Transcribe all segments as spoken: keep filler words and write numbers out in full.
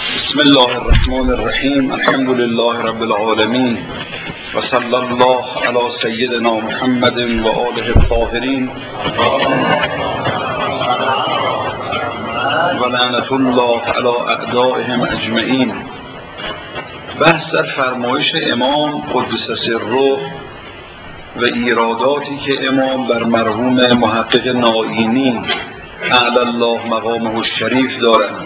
بسم الله الرحمن الرحیم. الحمد لله رب العالمین و صلی الله علی سیدنا محمد و آله الطاهرین و لعنت الله علی اعدائهم اجمعین. بحث در فرمایش امام قدس سره و ایراداتی که امام بر مرحوم محقق نائینی اعلی الله مقامه الشریف دارند.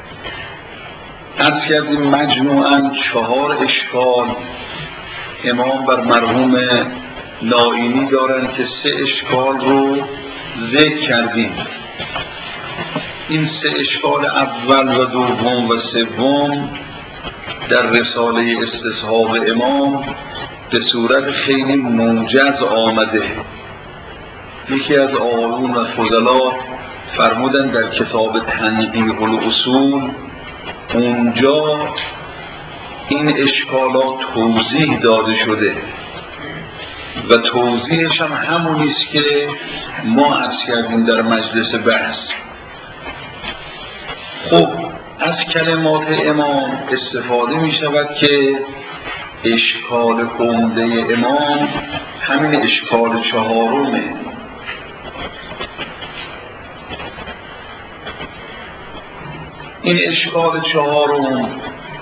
عرض کردیم مجموعاً چهار اشکال امام بر مرحوم نائینی دارند که سه اشکال رو ذکر کردیم. این سه اشکال اول و دوم و سوم در رساله استصحاب امام به صورت خیلی موجز آمده. یکی از آقایون و فضلا فرمودن در کتاب تنقیح الاصول اونجا این اشکالات توضیح داده شده و توضیحش هم همونیست که ما عرض کردیم در مجلس بحث. خب از کلمات امام استفاده می شود که اشکال عمده امام همین اشکال چهارمه. این اشکال چهارم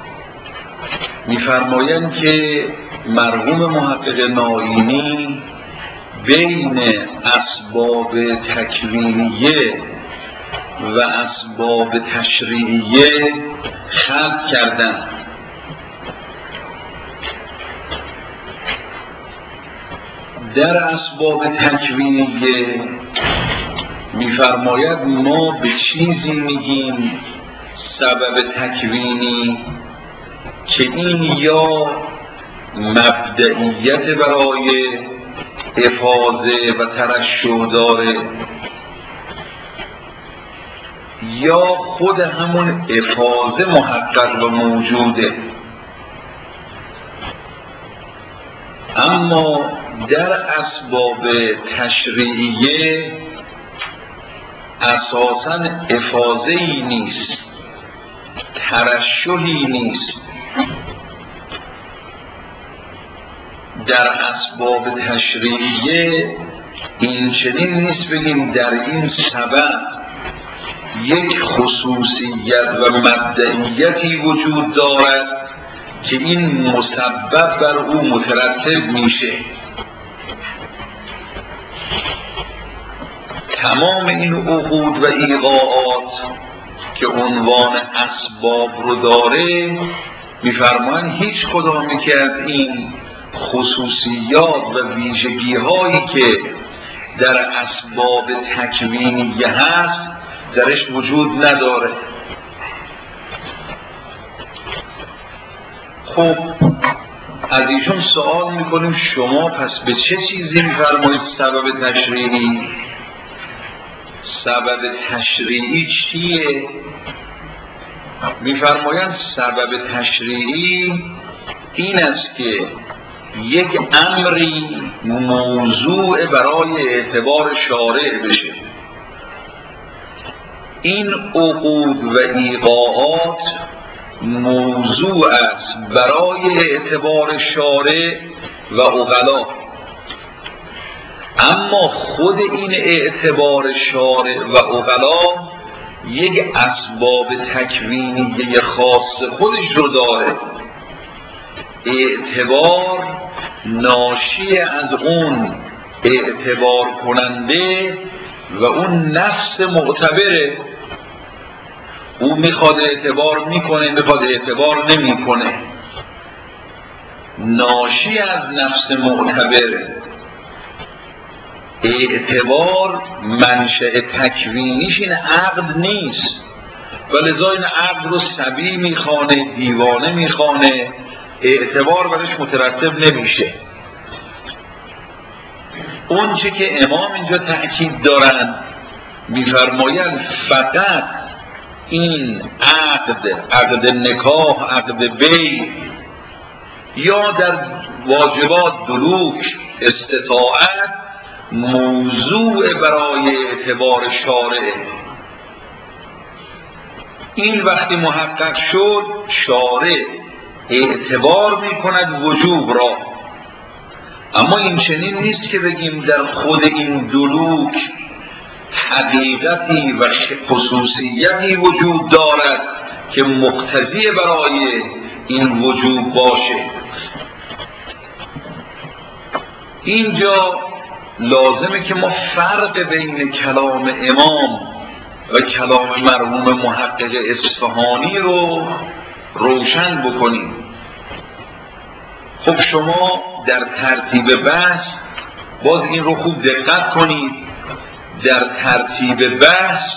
می‌فرمایند که مرحوم محقق نائینی بین اسباب تکوینیه و اسباب تشریعیه خلط کردند. در اسباب تکوینیه می‌فرماید ما به چیزی میگیم سبب تکوینی که این یا مبدئیت برای افاضه و ترشح داره یا خود همون افاضه محقق و موجوده. اما در اسباب تشریعیه اساساً افاضه‌ای نیست، ترشحی نیست. در اسباب تشریعیه این چنین نیست بگیم در این سبب یک خصوصیت و مبدئیتی وجود دارد که این مسبب بر او مترتب میشه. تمام این عقود و ایقاعات که عنوان اسباب رو داره می‌فرمایند هیچ کدامی که از این خصوصیات و ویژگی هایی که در اسباب تکوینیه هست درش وجود نداره. خب از ایشون سوال میکنیم شما پس به چه چیزی می‌فرمایید سبب تشریعی؟ سبب تشریعی چیه؟ می‌فرمایند سبب تشریعی این است که یک امری موضوع برای اعتبار شارع بشه. این عقود و ایقاعات موضوع است برای اعتبار شارع و عقلا، اما خود این اعتبار شارع و عقلا یک اسباب تکوینیه خاص خودش رو داره. اعتبار ناشی از اون اعتبار کننده و اون نفس معتبره. او میخواد اعتبار میکنه، میخواد اعتبار نمیکنه. ناشی از نفس معتبره. اعتبار منشأ تکوینیش این عقد نیست و لذا این عقد رو صبی میخوانه، دیوانه میخوانه، اعتبار برش مترتب نمیشه. اون چه که امام اینجا تأکید دارن میفرمایند فقط این عقد، عقد نکاح، عقد بیع یا در واجبات دلوک استطاعت موضوع برای اعتبار شارع این وقتی محقق شد شارع اعتبار می کند وجوب را. اما این چنین نیست که بگیم در خود این دلوک حقیقتی و خصوصیتی وجود دارد که مقتضی برای این وجوب باشه. اینجا لازمه که ما فرق بین کلام امام و کلام مرحوم محقق اصفهانی رو روشن بکنیم. خب شما در ترتیب بحث باز این رو خوب دقت کنید. در ترتیب بحث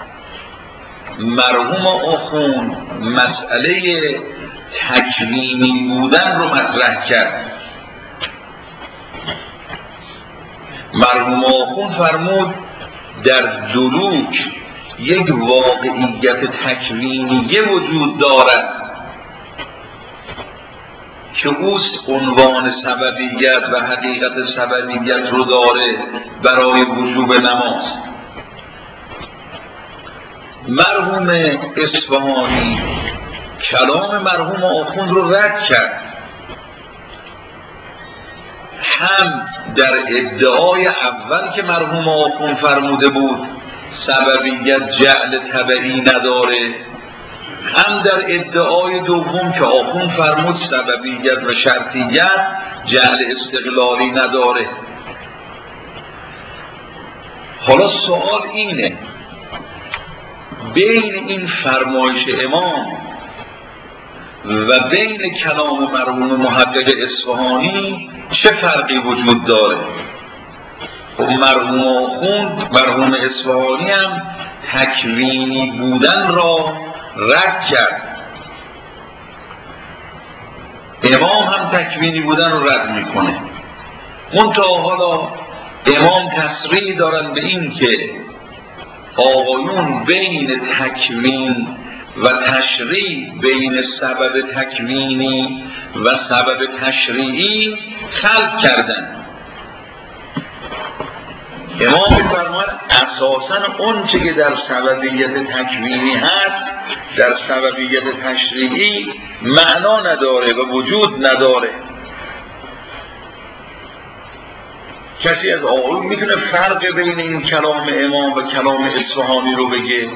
مرحوم آخوند مسئله تکوینی بودن رو مطرح کرد. مرحوم آخوند فرمود در دلوک یک واقعیت تکوینی وجود دارد که اوست عنوان سببیت و حقیقت سببیت رو داره برای وجوب نماز. مرحوم اصفهانی کلام مرحوم آخوند رو رد کرد، هم در ادعای اول که مرحوم آخوند فرموده بود سببیت جعل تبعی نداره، هم در ادعای دوم که آخوند فرمود سببیت و شرطیت جعل استقلالی نداره. حالا سوال اینه بین این فرمایش امام و بین کلام مرحوم محقق اصفهانی چه فرقی وجود داره؟ خب مرحوم آخوند مرحوم اصفهانی هم تکوینی بودن را رد کرد، امام هم تکوینی بودن رو رد میکنه. منتها حالا امام تصریح دارن به این که آقایون بین تکوین و تشریع، بین سبب تکوینی و سبب تشریعی خلط کردن. امام می‌فرماید اساساً اون چه که در سببیت تکوینی هست در سببیت تشریعی معنا نداره و وجود نداره. کسی از آقایون میتونه فرق بین این کلام امام و کلام اصفهانی رو بگه؟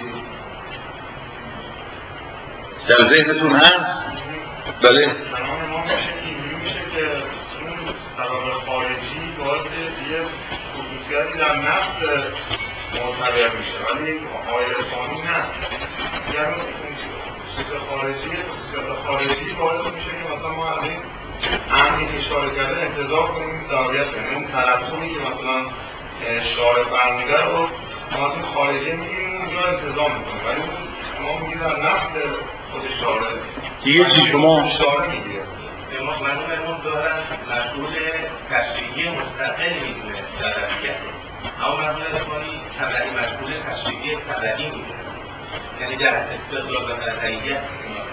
در ذهنتون هست؟ بله. کلام امام میشه که اون سبب خارجی باعث یه خصوصیتی در نفس معتبر میشه، ولی آقای اصفهانی نه. یعنی خصوصیت خارجی خصوصیت خارجی باعث میشه که مثلا ما از این همین اشاره کرده انتظار کنیم ضروریت کنیم. اون ترتیبی که مثلا شارع برمیده رو ما از این خارجی میگیم اونجا انتظام میکنیم، ولی ما میگیم در نفس خود شارع دیگه چی شما شارع میگیره. امام مرحوم امام دارن مسئول تشریعی مستقل میدونه سببیت، اما مرحوم اصفهانی تبعی مسئول تشریعی تبعی میدونه، یعنی در استقلال و تبعیت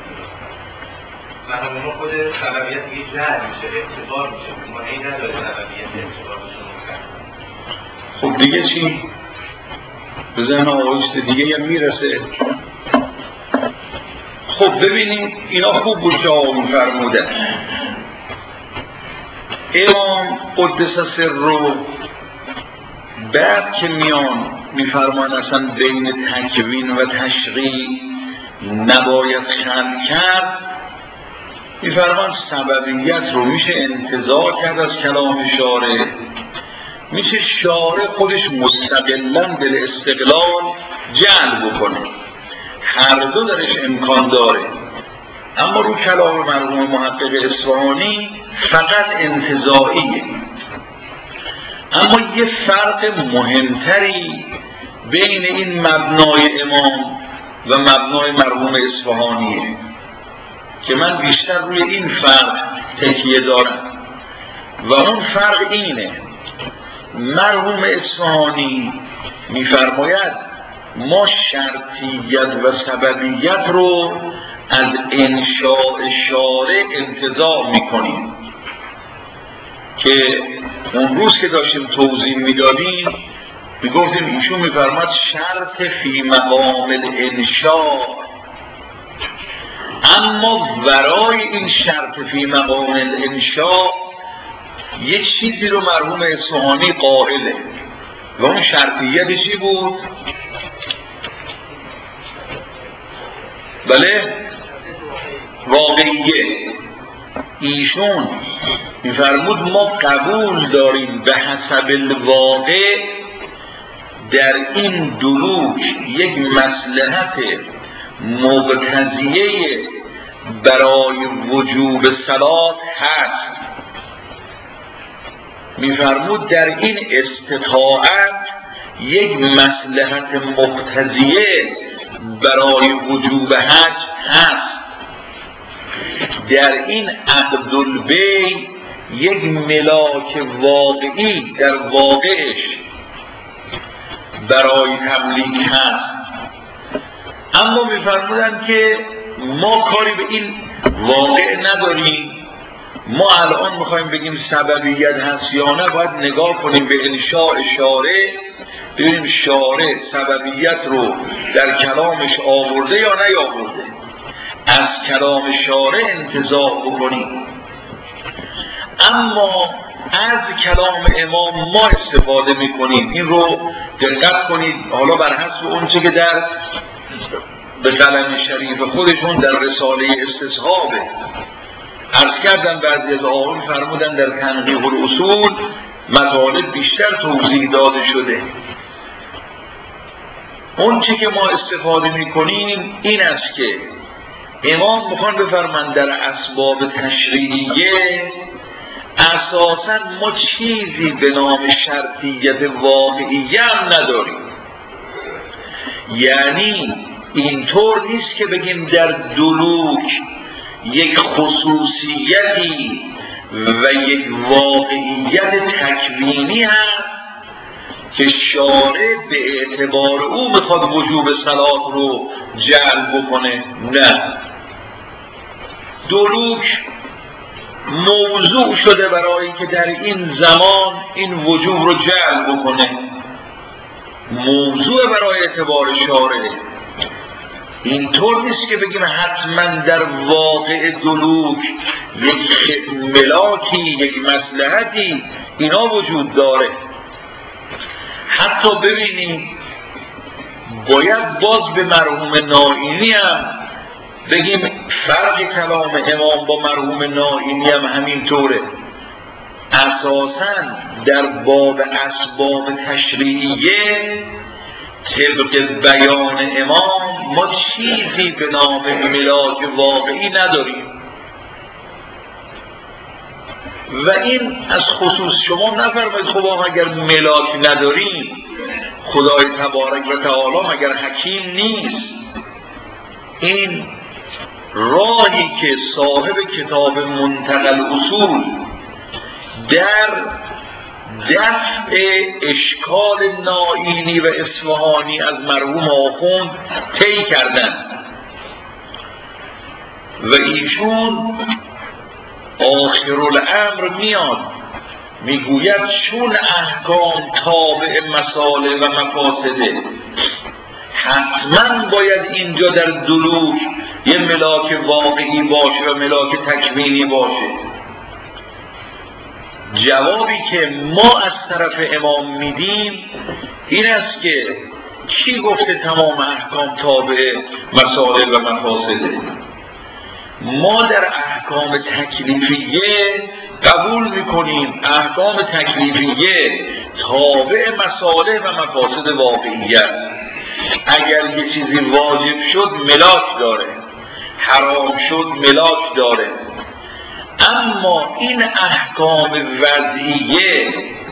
مرحوم امام خود سببیت دیگه جعل میشه، اعتبار میشه، مانعی نداره سببیت اعتبار بشه. خب دیگه چی؟ به ذهن آقایست دیگه هم میرسه. خب ببینید اینا خوب بود که آقایون فرمودن. امام قدس سر رو بعد که میان میفرمان اصلا بین تکوین و تشریع نباید خلط کرد، میفرمان سببیت رو میشه انتزاع کرد از کلام شارع، میشه شارع خودش مستقلاً بل استقلال جعل بکنه، هر دو درش امکان داره. اما رو کلام مرحوم محقق اصفهانی فقط انتزاعیه. اما یه فرق مهمتری بین این مبنای امام و مبنای مرحوم اصفهانیه که من بیشتر روی این فرق تکیه دارم و اون فرق اینه: مرحوم اصفهانی میفرماید ما شرطیت و سببیت رو از انشاء شارع انتزاع میکنیم، که اون روز که داشتیم توضیح میدادیم میگفتیم ایشون میفرماد شرط فی مقام الانشاء اما ورای این شرط فی مقام الانشاء یک چیزی رو مرحوم اصفهانی قائله و اون شرطیت چی بود؟ بله واقعیه. ایشون میفرمود ما قبول داریم به حسب الواقع در این دروک یک مصلحت مقتضیه برای وجوب صلات هست. میفرمود در این استطاعت یک مصلحت مقتضیه برای وجوب حج هست. در این عقد البیع یک ملاک واقعی در واقعش برای تملیک هست. اما میفرمودن که ما کاری به این واقع نداریم، ما الان میخوایم بگیم سببیت هست یا نه، باید نگاه کنیم به انشاء شارع، ببینیم شارع سببیت رو در کلامش آورده یا نیاورده، از کلام شارع انتزاع بکنیم. اما از کلام امام ما استفاده میکنیم. این رو دقت کنید، حالا بر حسب اون چه که در به قلم شریف خودشون در رساله استصحابه عرض کردن، بعضی از آقایون فرمودن در تنقیح الاصول مطالب بیشتر توضیح داده شده. اون چه که ما استفاده میکنیم این است که امام میخوان بفرمند در اسباب تشریعیه اساساً ما چیزی به نام شرطیت واقعیه هم نداریم. یعنی اینطور نیست که بگیم در دلوک یک خصوصیتی و یک واقعیت تکوینی هست که شارع به اعتبار او میخواد وجوب صلات رو جعل بکنه. نه، دلوک موضوع شده برای که در این زمان این وجوب رو جعل بکنه، موضوع برای اعتبار شارع. اینطور نیست که بگیم حتما در واقع دلوک یک ملاکی یک مصلحتی اینا وجود داره. حتی ببینید باید باز به مرحوم نائینی هم بگیم فرق کلام امام با مرحوم نائینی هم همینطوره. اساساً در باب اسباب تشریعیه طبق بیان امام ما چیزی به نام ملاک واقعی نداریم و این از خصوص شما نفرمایید خب اگر ملاک نداریم خدای تبارک و تعالی مگر حکیم نیست؟ این راهی که صاحب کتاب منتقل اصول در دفع اشکال نائینی و اصفهانی از مرحوم آخوند طی کردن و ایشون آخر الامر میاد میگوید چون احکام تابع مصالح و مفاسده حتما باید اینجا در دلوک یه ملاک واقعی باشه و ملاک تکوینی باشه. جوابی که ما از طرف امام میدیم این است که کی گفته تمام احکام تابع مصالح و مفاسده؟ ما در احکام تکلیفیه قبول میکنیم احکام تکلیفیه تابع مصالح و مفاسد واقعیت. اگر یه چیزی واجب شد ملاک داره، حرام شد ملاک داره. اما این احکام وضعیه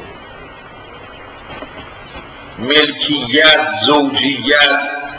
ملکیت، زوجیت،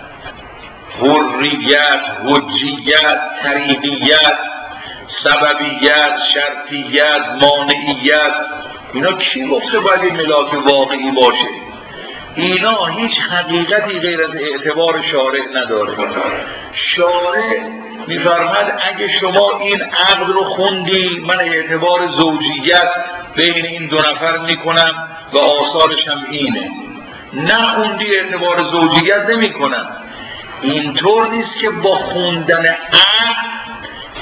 حریت، حجیت، طریقیت، سببیت، شرطیت، مانعیت، اینا کی گفته باید این ملاک واقعی باشه؟ اینا هیچ حقیقتی غیر از اعتبار شارع نداره. شارع میفرماد اگه شما این عقد رو خوندی من اعتبار زوجیت بین این دو نفر میکنم و آثارش هم اینه. نه خوندی اعتبار زوجیت نمی کنم. اینطور نیست که با خوندن عقد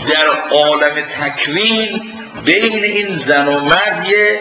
در عالم تکوین بین این زن و مرد یه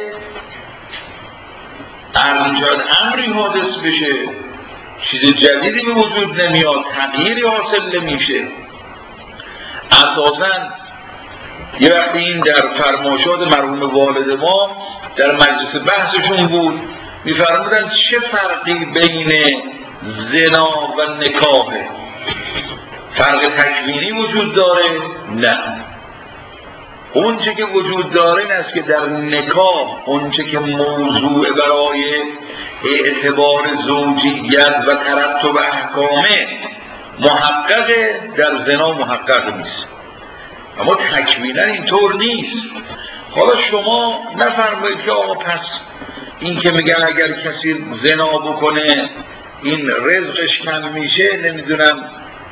ارزشاد امری حادث بشه، چیز جدیدی به وجود نمیاد، تغییری حاصل نمیشه. اساساً یه وقتی این در فرمایشات مرحوم والد ما در مجلس بحثشون بود، میفرمودن چه فرقی بین زنا و نکاحه؟ فرق تکوینی وجود داره؟ نه. اون چه که وجود داره این است که در نکاح اون چه که موضوع برای اعتبار زوجیت و ترتب احکامه محققه، در زنا محقق نیست. اما تکوینا اینطور نیست. حالا شما نفرمایید که آقا پس این که میگن اگر کسی زنا بکنه این رزقش کم میشه، نمیدونم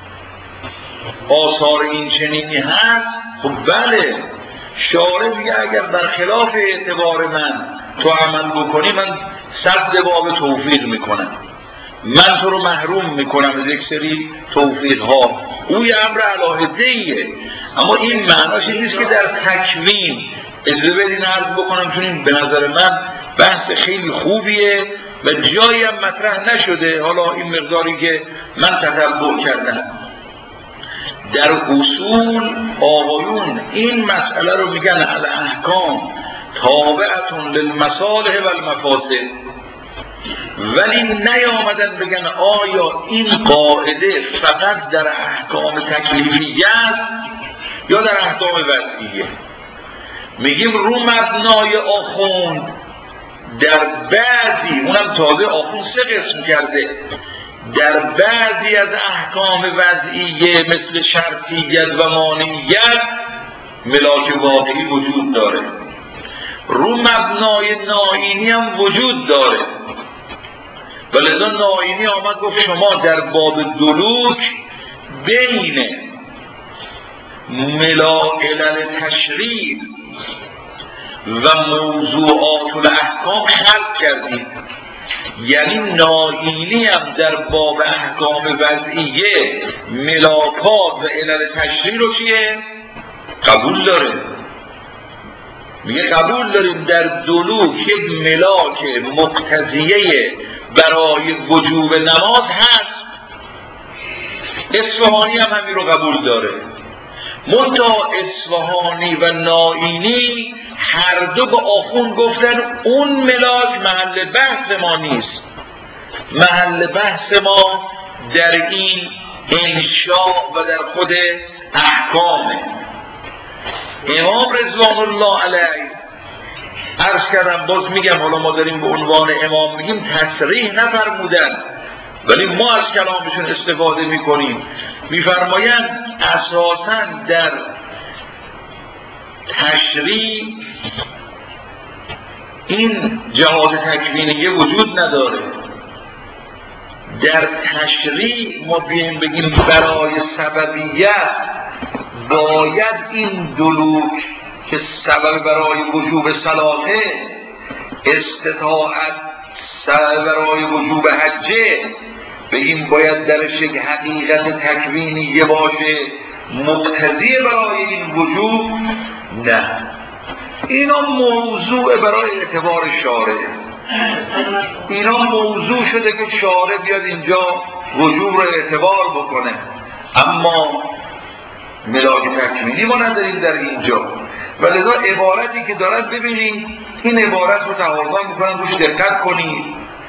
آثار این چنینی هست. خب بله، شارع میگه اگر برخلاف اعتبار من تو عمل بکنی من صد باب توفیق میکنم، من تو رو محروم میکنم از یک سری توفیق ها. او یه امر علاهده ایه، اما این معناش نیست که در تکوین. اجازه بدین عرض بکنم چون این به نظر من بحث خیلی خوبیه و جایی هم مطرح نشده، حالا این مقداری که من تتبع کردم. در اصول آقایون این مسئله رو میگن الاحکام تابعتون للمصالح و المفاسد، ولی نیامدن بگن آیا این قاعده فقط در احکام تکلیفیه است یا در احکام وضعیه. میگیم رو مبنای آخوند در بعضی، اونم تازه آخوند سه قسم کرده، در بعضی از احکام وضعیه مثل شرطیت و مانعیت ملاک واقعی وجود داره. رو مبنای ناینی هم وجود داره، ولذا ناینی آمد گفت شما در باب دلوک بین ملاعلل تشریع و موضوعات الاحکام خلق کردید. یعنی ناینی هم در باب احکام وضعیه ملاکات و علل تشریع رو چیه؟ قبول داره. میگه قبول داریم در دلوک یک ملاک مقتضیه برای وجوب نماز هست. اصفهانی هم همین رو قبول داره. منتها اصفهانی و ناینی هر دو به آخوند گفتن اون ملاک محل بحث ما نیست. محل بحث ما در این انشاء و در خود احکامه. امام رضوان الله علیه عرض کردم، باز میگم حالا ما داریم به عنوان امام میگیم، تصریح نفرمودن ولی ما از کلامشون استفاده میکنیم. میفرمایند اساساً در تشریع این جهاد تکوینیه وجود نداره. در تشریع ما بیایم بگیم برای سببیت باید این دلوک که سبب برای وجوب صلاته، استطاعت سبب برای وجوب حجه، بگیم باید درش یک حقیقت تکوینیه باشه مقتضی برای این وجوب. نه، اینا موضوع برای اعتبار شارع، اینا موضوع شده که شارع بیاد اینجا وجوب رو اعتبار بکنه، اما ملاک تکوینی ما نداریم در اینجا. ولذا عبارتی که دارد ببینید، این عبارت رو تقاضا میکنن روش دقت کنید.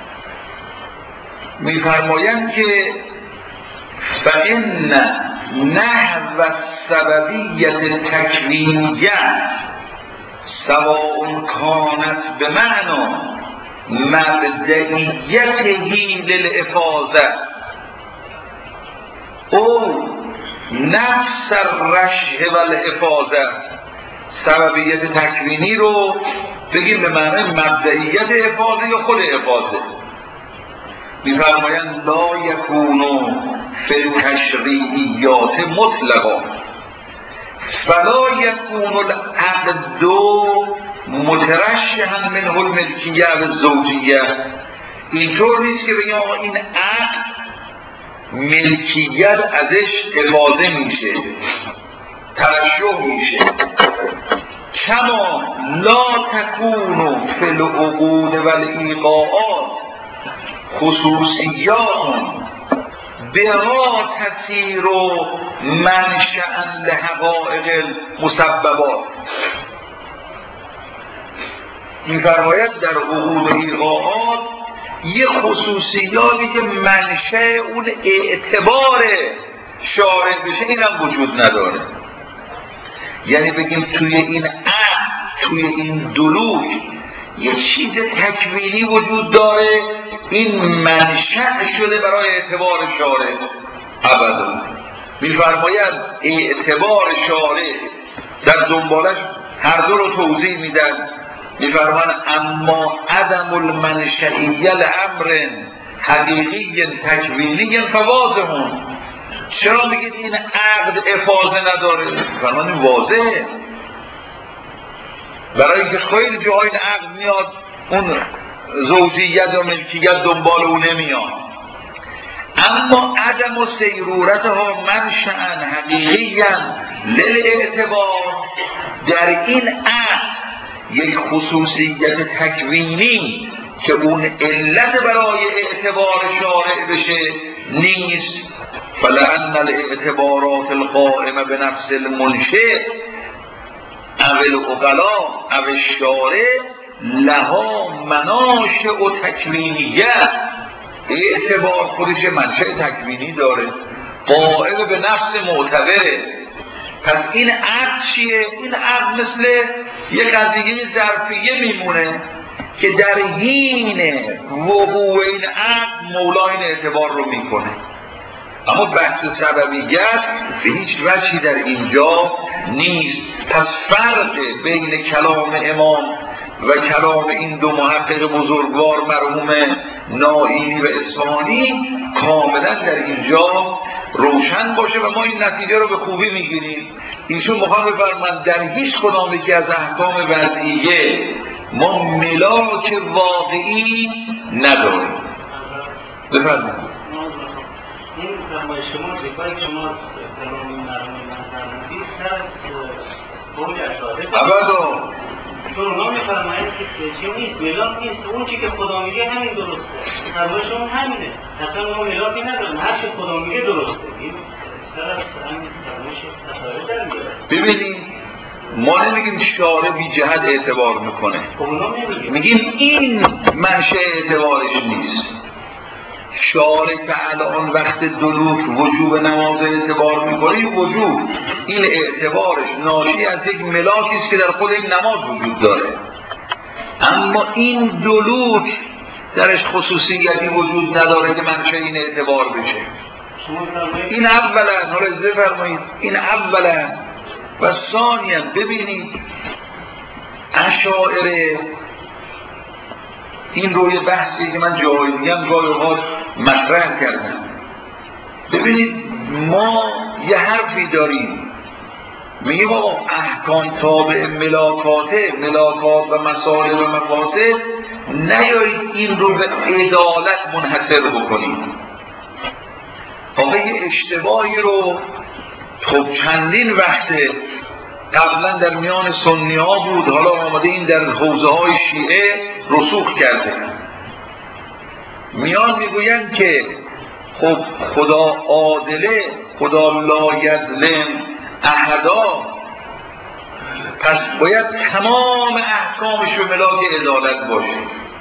میفرمایند که فإن نحو السببیت تکوینیه سواء کانت بمعنی مبدئیته للافاظه او نفس الرشح و الافاظه. سببیت تکوینی رو بگیم به معنی مبدئیت افاظه یا خود افاظه. میفرمایند لا یکونو فی التشریعیات مطلقا فلا یکون العقد مترشحا منه الملکیه و الزوجیه. اینطور نیست که بگیم آقا این عقد ملکیت ازش افاظه میشه، ترشح توجه میشه. کما لا تکون فی العقود و الایقاعات خصوصیات بها تسیر منشأ لحقائق المسببات. می‌فرماید در عقود و ایقاعات یه خصوصیاتی که منشأ اون اعتبار شارع بشه اینم وجود نداره. یعنی بگیم توی این عقل، توی این دلوک یه چیز تکوینی وجود داره، این منشأ شده برای اعتبار شارع. ابدا. می‌فرماید اعتبار شارع در دنبالش هر دو رو توضیح میدن. می‌فرماید اما عدم المنشئیه لامر حقیقی تکوینی فواضح. چرا میگید این عقد افاضه نداره؟ می‌فرماید واضحه، برای اینکه خیلی جاهای این عقد میاد اون زوجیت یا ملکیت دنبال اون نمیاد. اما عدم و سیرورتها منشأ حقیقی للاعتبار، در این عقد یک خصوصیت تکوینی که اون علت برای اعتبار شارع بشه نیست. فلأن الاعتبارات القائمه بنفس المنشئ او العقلاء او الشارع لها مناشئ و تکوینیه. اعتبار خودش منشأ تکوینی داره، قائم به نفس معتبره. پس این عقد چیه؟ این عقد مثل یه قضیه ظرفیه میمونه که در حین وقوع این عقد مولا این اعتبار رو میکنه. اما بحث سببیت به هیچ وجهی در اینجا نیست. پس فرق بین کلام امام و کلام این دو محقق بزرگوار مرحوم نائینی و اصفهانی کاملا در اینجا روشن باشه و ما این نتیجه رو به خوبی میگیریم. ایشون میخوان بفرمایند در هیچ کدام یکی از احکام وضعیه ما ملاک واقعی نداریم. بفرمایید. این فرمایش شما ذکری که شما کلام این مرحوم فرمودید سر از قول اشاعره ابدا چون اونا میفرمایند که چی نیست، ملاک نیست، اون چی که خدا میگه همین درسته. فرمایش شما همینه، اصلا ما ملاکی نداریم، هر چی خدا میگه درسته. این سر از همین فرمایش اشاعره در میاره. ببینید ما نمیگیم شارع بی جهت اعتبار میکنه، میگیم این منشأ اعتبارش نیست. شارع که الان وقت دلوک وجوب نماز اعتبار میکنه، این وجوب این اعتبارش ناشی از یک ملاکی است که در خود این نماز وجود داره. اما این دلوک درش خصوصیتی وجود نداره که منشأ این اعتبار بشه. این اولا، حالا بفرمایید، این اولا. و ثانیا ببینید اشاعره این روی بحثی که من جایی میگم گاهی ها مطرح کردم. ببینید ما یه حرفی داریم میگیم بابا احکام تابع ملاکاته، ملاکات و مسائل و مفاسد، نیایید این رو به عدالت منحصر بکنید. آقا یه اشتباهی رو خب چندین وقته قبلا در میان سنی ها بود، حالا آمده این در حوزه های شیعه رسوخ کرده. میان میگویند که خب خدا عادله، خدا لا یظلم احدا، پس باید تمام احکامش به ملاک عدالت باشه.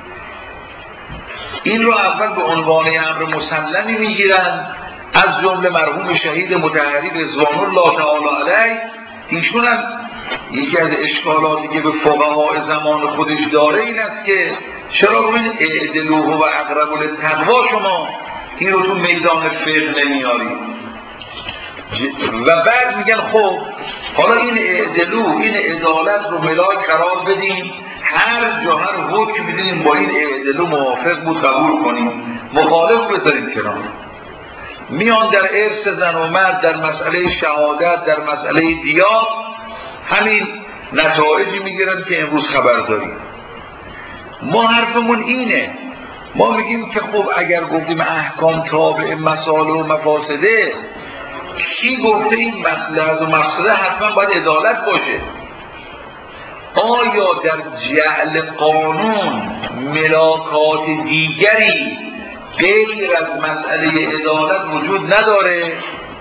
این رو اول به عنوان امر مسلمی میگیرن. از جمله مرحوم شهید مطهری رضوان الله تعالی علیه، ایشون هم یکی از اشکالاتی که به فقهای زمان خودش داره این است که چرا روی اعدلوه و اقرب للتقوا شما این رو تو میدان فقه نمیارید؟ و بعد میگن خب حالا این اعدلو، این عدالت رو ملاک قرار بدیم، هر جا هر حکم میدیم با این اعدلو موافق بود قبول کنیم، مخالف بذاریم کنار. میان در ارث زن و مرد، در مسئله شهادت، در مسئله دیات همین نتایجی میگیرن که امروز خبر داریم. ما حرفمون اینه، ما میگیم که خب اگر گفتیم احکام تابع مسائل و مفاسده، کی گفته این مصلحت و مقصده حتما باید عدالت باشه؟ آیا در جعل قانون ملاکات دیگری غیر از مسئله عدالت وجود نداره؟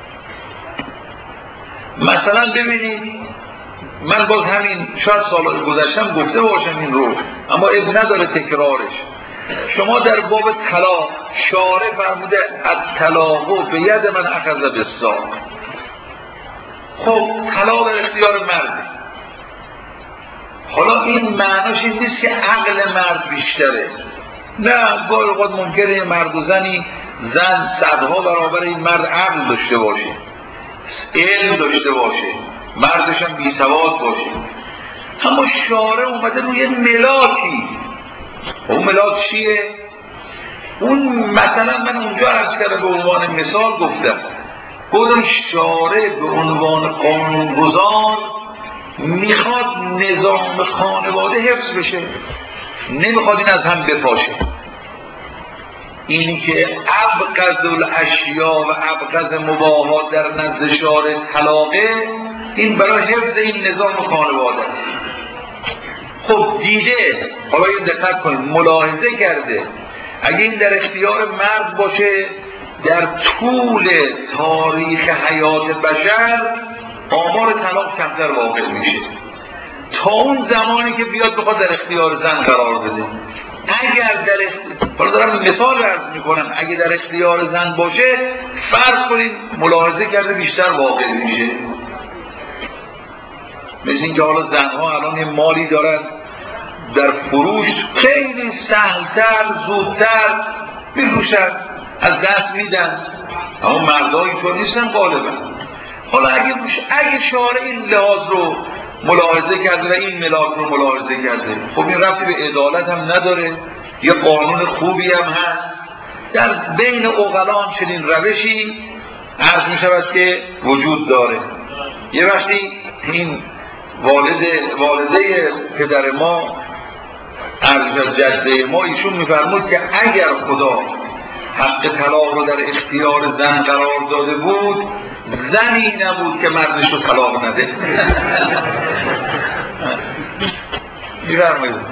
مثلا ببینید، من باز همین شاید سال گذشتم گفته باشم این رو، اما اب نداره تکرارش. شما در باب طلاق شارع فرموده الطلاق به ید من اخذ بالساق. خب طلاق در اختیار مرده. حالا این معناش این نیست که عقل مرد بیشتره، نه، گاهی اوقات ممکنه مرد و زنی، زن صدها برابر این مرد عقل داشته باشه، علم داشته باشه، مردش هم بی سواد باشه، اما شارع اومده روی ملاکی. اون ملاک چیه؟ اون مثلا من اونجا عرض کردم به عنوان مثال گفتم، گفتم شارع به عنوان قانونگذار میخواد نظام خانواده حفظ بشه، نمیخواد این از هم بپاشه. اینی که ابغض الاشیا و ابغض مباحات در نزد شارع طلاقه، این برای حفظ این نظام خانواده است. خب دیده، حالا این دقت کنید، ملاحظه کرده اگه این در اختیار مرد باشه، در طول تاریخ حیات بشر آمار طلاق کمتر واقع میشه تا اون زمانی که بیاد بخواد در اختیار زن قرار بده. اگر در اختیار، حالا دارم مثال عرض میکنم، اگه در اختیار زن باشه فرض کنید ملاحظه کرده بیشتر واقع میشه. مثل اینکه حالا زنها الان یه مالی دارن در فروش خیلی سهلتر زودتر میفروشن، از دست میدن، اما مردها اینطور نیستن غالبا. حالا اگه اگه شارع این لحاظ رو ملاحظه کرده و این ملاک رو ملاحظه کرده، خب این ربطی به عدالت هم نداره، یه قانون خوبی هم هست. در بین عقلان چنین روشی عرض می شود که وجود داره. یه وقتی این والده والده پدر ما عرض از جده ما، ایشون میفرمود که اگر خدا حق طلاق رو در اختیار زن قرار داده بود، زنی نبود که مردش رو طلاق نده. میفرمایید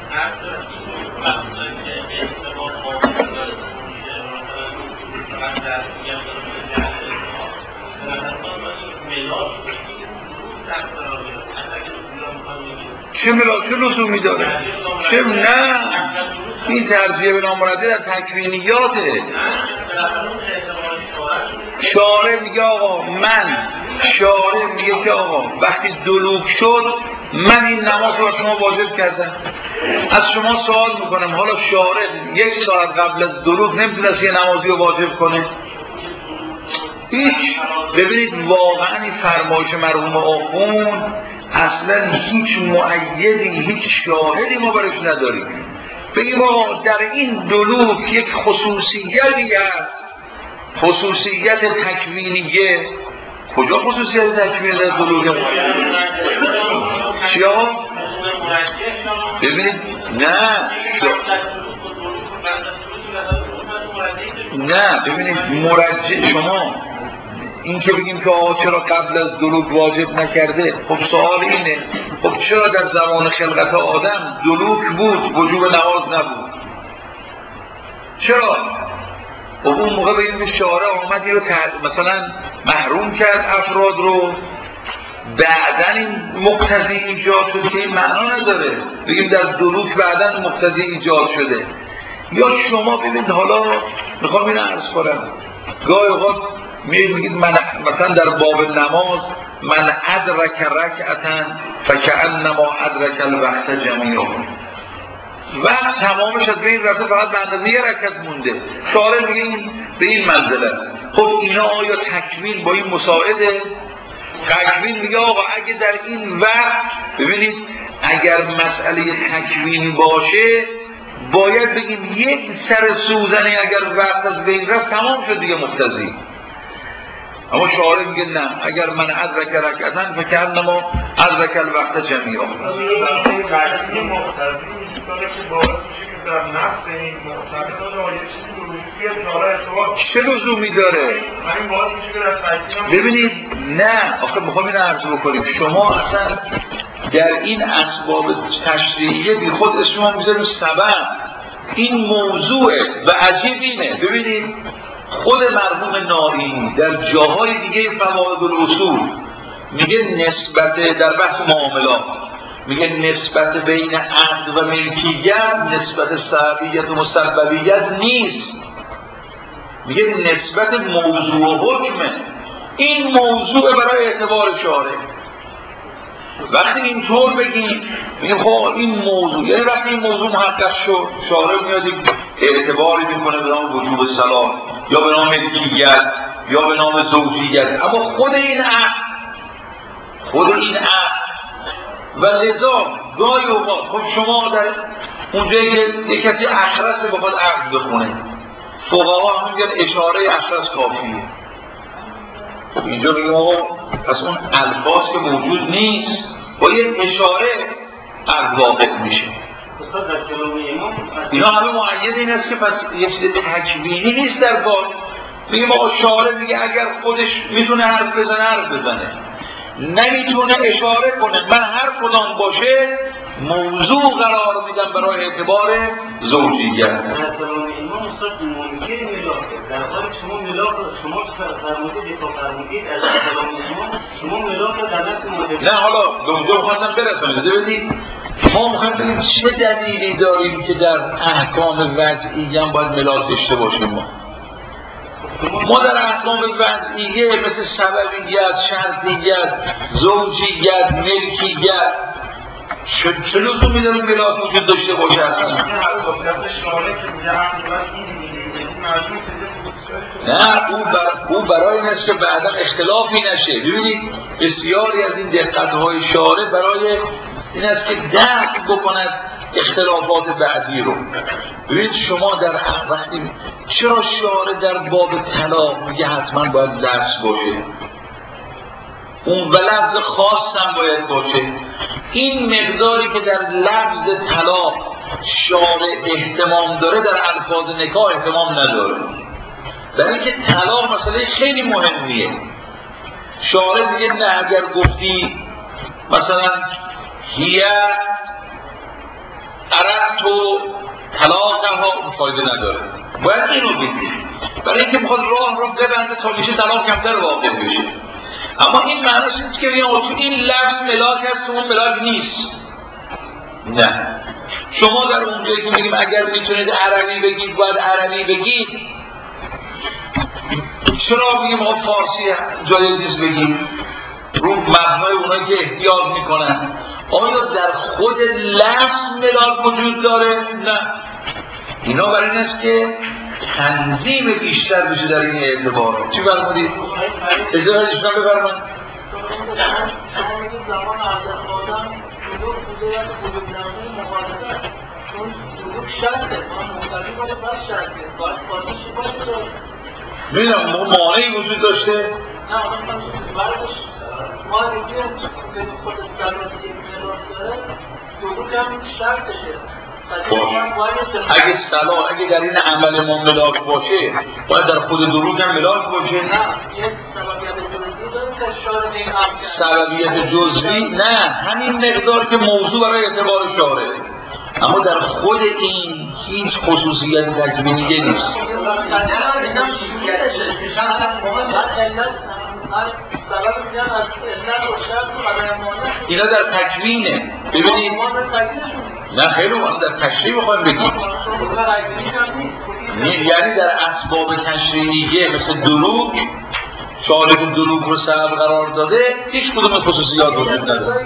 چه ملاک چه لزومی داره؟ چه نه، این ترجیح به نامرده در تکوینیاته. شارع میگه آقا، من شارع میگه که آقا وقتی دلوک شد من این نماز رو شما واجب کردم. از شما سوال میکنم، حالا شارع یک ساعت قبل از دلوک نمیتونست یه نمازی رو واجب کنه؟ هیچ. ببینید واقعا این فرمایش مرحوم آخوند اصلا هیچ مؤیدی، هیچ شاهدی ما برش نداریم. بگیم آقا در این دلوک یک خصوصیتی هست، خصوصیت تکوینیه. کجا خصوصیت تکوینی در دلوک؟ چیا؟ ببینید نه نه ببینید مرجع شما این که بگیم که آقا چرا قبل از دلوک واجب نکرده، خب سوال اینه، خب چرا در زمان خلقت آدم دلوک بود وجوب نماز نبود؟ چرا؟ خب اون موقع بگیم که شارع آمدی رو مثلا محروم کرد افراد رو، بعدن این مقتضی ایجاد شده که این معنا نداره بگیم در دلوک بعدن مقتضی ایجاد شده. یا شما ببینید، حالا میخوام این عرض کنم، گاهی اوقات میگید من مثلا در باب نماز من ادرک رکعتا فکأنما ادرک الوقت جمیعا، وقت تمامش از بین رفته، فقط به اندازه یه رکعت مونده، شارع میگه این به این منزله. خب اینا آیا تکوین با این مساعده؟ تکوین میگه آقا اگه در این وقت، ببینید اگر مسئله تکوین باشه باید بگیم یک سر سوزنی اگر وقت از بین رفت تمام شد دیگه مقتضی. اما شاعر میگه نه، اگر من ادرک رکعتن فکرنما ادرک الوقت جمیعا. این قضیه مقتضی میکنه که باعث میشه که در نفس این معتقدان آیه چیزی به وجود بیاد که حالا ارتباط چه لزومی داره؟ این باعث میشه که در تجدید ببینید نه، آخه میخوام این عرض بکنیم، شما اصلا در این اسباب تشریعیه بی خود اسم ما میذاریم سبب. این موضوعه و عجیب اینه، ببینید خود مرحوم نائی در جاهای دیگه فواید الاصول میگه نسبت در بحث معاملات میگه نسبت بین عقد و ملکیت نسبت سببیت و مسببیت نیست، میگه نسبت موضوع و حکمه. این موضوع برای اعتبار شارع. وقتی اینطور بگیم میگه خب این موضوع، یعنی وقتی این موضوع محقق شد شارع میاد اعتباری میکنه به نام وجوب صلاح یا به نام ملکیت یا به نام زوجیت، اما خود این عقد خود این عقد و لذا گاهی اوقات خب شما در اونجایی که یک کسی اخرس بخواد عقد بخونه، فقها هم میگن اشاره اخرس کافیه. خب اینجا بگیم آقا پس اون الفاظ که موجود نیست با یک اشاره عقد واقع میشه. اینا همه مؤید این است که پس یک چیز تکوینی نیست در کار. میگیم آقا شاعر میگه اگر خودش میتونه حرف بزنه حرف بزنه، نمیتونه اشاره کنه، من هر کدام باشه موضوع قرار میدم برای اعتبار زوجیت. در کلام ایمان استاد ممکن ملاکه در حالی شما ملاک شما فرمودید دفاع فرمودید از کلام ایمان شما ملاک در دست مدرن. نه حالا به اونجا خواستم برسم. ببینید ما میخوایم ببینیم چه دلیلی داریم که در احکام وضعیه هم باید ملاک داشته باشیم. ما ما در احکام وضعیه مثل سببیت، شرطیت، زوجیت، ملکیت چه لزومی داریم ملاک وجود داشته باشه؟ نه او, بر... او برای این است که بعدا اختلافی نشه. ببینید بسیاری از این دقت‌های شارع برای این است که دفع بکند اختلافات بعدی رو. ببینید شما در وقتی چرا شارع در باب طلاق میگه حتما باید درس باشه، اون و لفظ خاص هم باید باشه. این مقداری که در لفظ طلاق شارع اهتمام داره در الفاظ نکاح اهتمام نداره، برای اینکه طلاق مسئله خیلی مهمیه. شارع میگه نه اگر گفتی مثلا هیه عرض تو طلاق ها فایده نداره، باید اینو بگی برای اینکه میخواد راه رو ببنده تا میشه طلاق کمتر واقع بشه. اما این معنیش نیست که بگیم تو این لفظ ملاک هست تو اون ملاک نیست. نه، شما در اونجایی که میگیم اگر میتونید عربی بگید باید عربی بگید، چرا بگیم ما فارسی جایز بگیم رو مبنای اونایی که احتیاط میکنن؟ آیا در خود لفظ ملاک وجود داره؟ نه، اینا برای این است که تنظیم بیشتر بشه در این اعتبارات. چی فرمودید؟ اجازه ایشون بفرمایید. این زمان عرض آدم بزرگ بوده یا بزرگ نمونه مخالفت، چون بزرگ شرطه ما مختلفی باید بس شرطه باید فاتحشی باشه. میدونم مانعی وجود داشته؟ نه آدم کنید بردش ما دیگه که خود سلواتی ملاک داره بزرگ هم شرطشه. اگه صلاح اگه در این عمل ما ملاک باشه باید در خود دروغ هم ملاک باشه؟ نه، یک سببیت جزوی داریم که شارع این سببیت جزوی نه، همین مقدار که موضوع برای اعتبار شارع، اما در خود این هیچ خصوصیت تکوینی نیست. اینا در تکوینه. ببینید نه خیلی مهم در تشریح بخوایم بگیم، یعنی در اسباب تشریعیه مثل دروغ شارع دروغ رو سبب قرار داده، هیچ کدوم خصوصیات وجود نداره،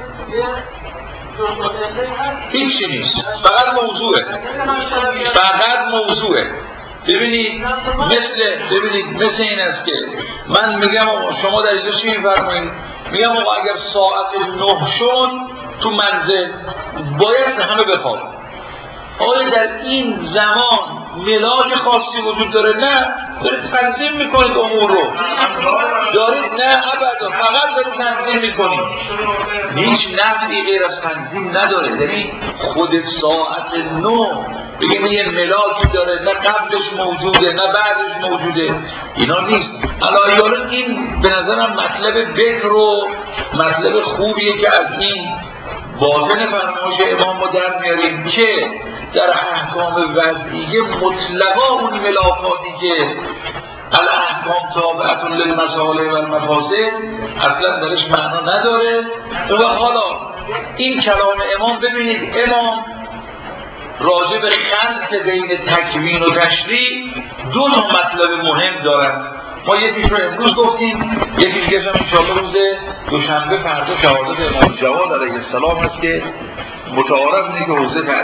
هیچی نیست، فقط موضوعه، فقط موضوعه. ببینید مثل ببینید مثل این است که من میگم شما در اینجا چی میفرمایید؟ میگم آقا اگر ساعت نه شد تو منزل باید همه بخواب. آیا در این زمان ملاک خاصی وجود داره؟ نه، دارید تنظیم میکنید امور رو، دارید نه ابدا، فقط دارید تنظیم میکنید. هیچ نفعی غیر از تنظیم نداره. یعنی خود ساعت نو بگیم یه ملاکی داره، نه قبلش موجوده نه بعدش موجوده، اینا نیست. الان این به نظرم مطلب بکر و مطلب خوبیه که از این باطن فرمایش امام ما در میاریم که در احکام وضعیه مطلقا اون ملاکاتی که الاحکام تابعة للمصالح و المفاسد اصلا درش معنا نداره. و حالا این کلام امام ببینید، امام راجع به خلط بین تکوین و تشریع دو تا مطلب مهم دارن. ما یکیش رو امروز گفتیم، یکیش که هم انشاءالله روز دوشنبه فردا شهادت امام جواد علیه السلام هست که متعارف اینه که حوزه